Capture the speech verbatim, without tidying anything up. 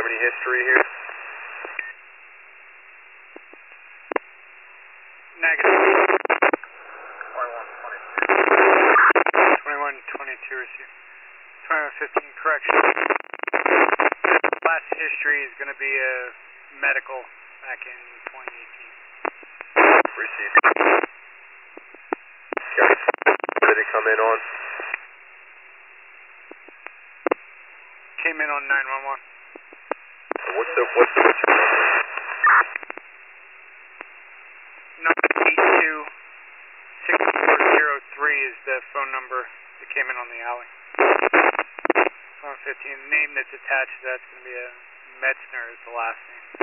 have any history here? Negative. twenty-one twenty-two. twenty-one twenty-two received. twenty-one fifteen, correction. Last history is going to be a medical back in twenty eighteen. Received. Guys, where did it come in on? Came in on nine one one. What's the, what's the, what's the number? nine eight two six four zero three is the phone number that came in on the alley. one fifteen, the name that's attached to that's going to be a Metzner is the last name.